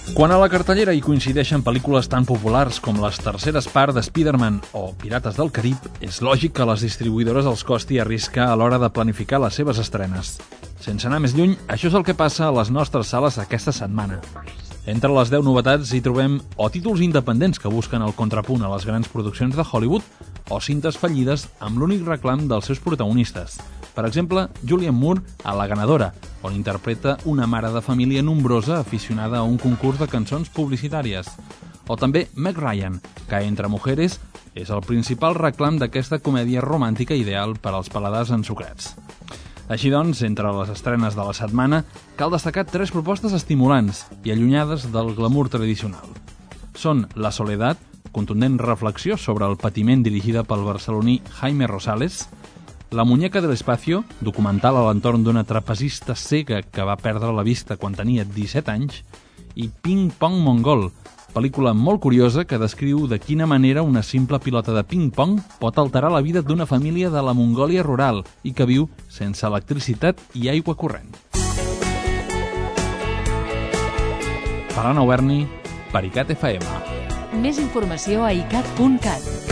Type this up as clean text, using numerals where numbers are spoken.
Quan a la cartellera hi coincideixen pel·lícules tan populars com les terceres parts de Spider-Man o Pirates del Carib, és lògic que a les distribuïdores els costi arriscar a l'hora de planificar les seves estrenes. Sense anar més lluny, això és el que passa a les nostres sales aquesta setmana. Entre les 10 novetats hi trobem o títols independents que busquen el contrapunt a les grans produccions de Hollywood o cintes fallides amb l'únic reclam dels seus protagonistes. Per exemple, Julianne Moore a La ganadora, on interpreta una mare de família nombrosa aficionada a un concurs de cançons publicitàries. O també Meg Ryan, que Entre mujeres és el principal reclam d'aquesta comèdia romàntica ideal per als paladars ensucrats. Així doncs, entre les estrenes de la setmana, cal destacar 3 propostes estimulants i allunyades del glamour tradicional. Són La soledat, contundent reflexió sobre el patiment dirigida pel barceloní Jaime Rosales, La muñeca del espacio, documental a l'entorn d'una trapezista cega que va perdre la vista quan tenia 17 anys, i Ping Pong Mongol, pel·lícula molt curiosa que descriu de quina manera una simple pilota de ping-pong pot alterar la vida d'una família de la Mongòlia rural i que viu sense electricitat i aigua corrent. Per Anna Oberni, per ICAT FM. Més informació a icat.cat.